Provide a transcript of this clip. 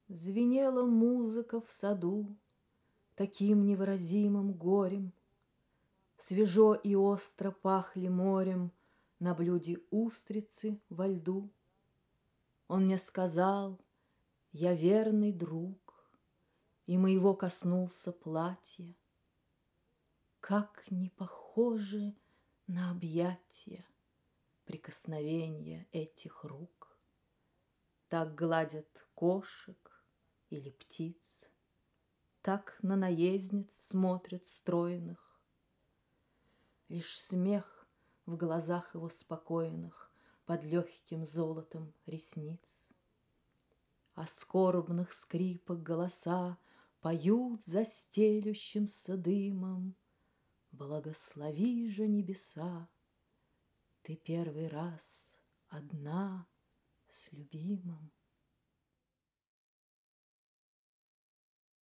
Звенела музыка в саду таким невыразимым горем, Свежо и остро пахли морем на блюде устрицы во льду. Он мне сказал: я верный друг, и моего коснулся платье. Как не похожи на объятия прикосновения этих рук! Так гладят кошек или птиц, так на наездниц смотрят стройных. Лишь смех в глазах его спокойных под легким золотом ресниц. А скорбных скрипок голоса поют за стелющимся дымом: благослови же небеса, ты первый раз одна с любимым.